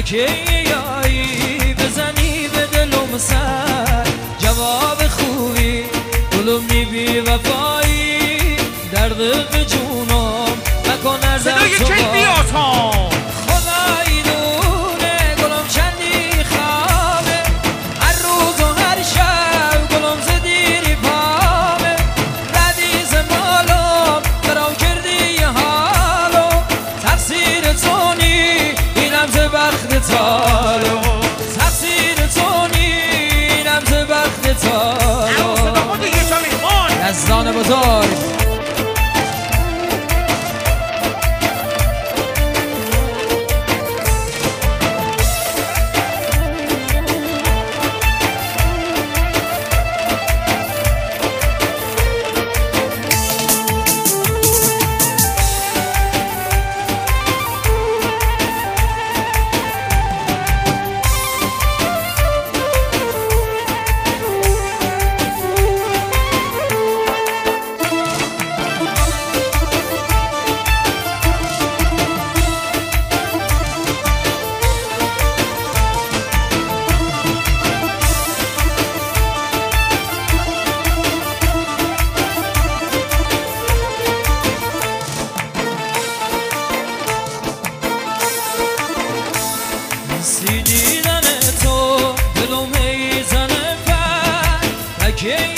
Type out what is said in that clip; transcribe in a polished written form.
یایی بزنی به دلم سر جواب خوبی گلم بی وفایی درد به جونم نکن ازم تو خدایی دونه گلم چندی خوابه هر روز و هر شب گلم زدیری پامه ردیز مالم برام کردی یه حالو تقصیر تو نی اینم ز بخت تارو تقصیر تو نی اینم ز بخت تارو یزدان بزرگ دیدن تو دلم میزنه پر